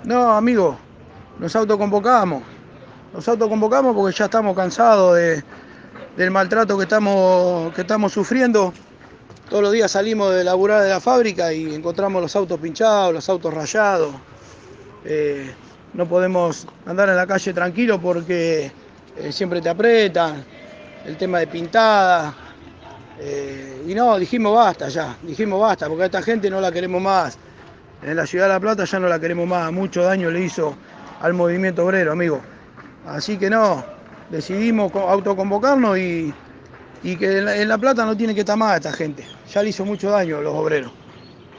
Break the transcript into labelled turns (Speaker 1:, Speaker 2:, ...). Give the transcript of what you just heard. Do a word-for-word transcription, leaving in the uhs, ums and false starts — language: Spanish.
Speaker 1: No, amigo, nos autoconvocamos. Nos autoconvocamos porque ya estamos cansados de, del maltrato que estamos, que estamos sufriendo. Todos los días salimos de laburar de la fábrica y encontramos los autos pinchados, los autos rayados. Eh, no podemos andar en la calle tranquilo porque eh, siempre te apretan, el tema de pintada. Eh, y no, dijimos basta ya, dijimos basta, porque a esta gente no la queremos más. En la ciudad de La Plata ya no la queremos más, mucho daño le hizo al movimiento obrero, amigo. Así que no, decidimos autoconvocarnos y, y que en la, en la Plata no tiene que estar más esta gente. Ya le hizo mucho daño a los obreros.